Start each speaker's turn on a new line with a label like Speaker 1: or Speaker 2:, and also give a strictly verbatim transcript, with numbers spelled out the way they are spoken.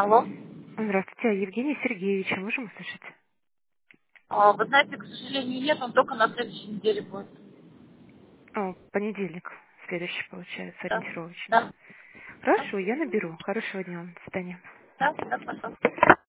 Speaker 1: Алло.
Speaker 2: Здравствуйте, а Евгений Сергеевич, можем услышать?
Speaker 1: А, вы знаете, к сожалению, нет, он только на следующей неделе будет.
Speaker 2: О, понедельник, следующий получается,
Speaker 1: Да,
Speaker 2: ориентировочно.
Speaker 1: да, да,
Speaker 2: Хорошо, я наберу. Хорошего дня вам. До свидания.
Speaker 1: да, да, пожалуйста.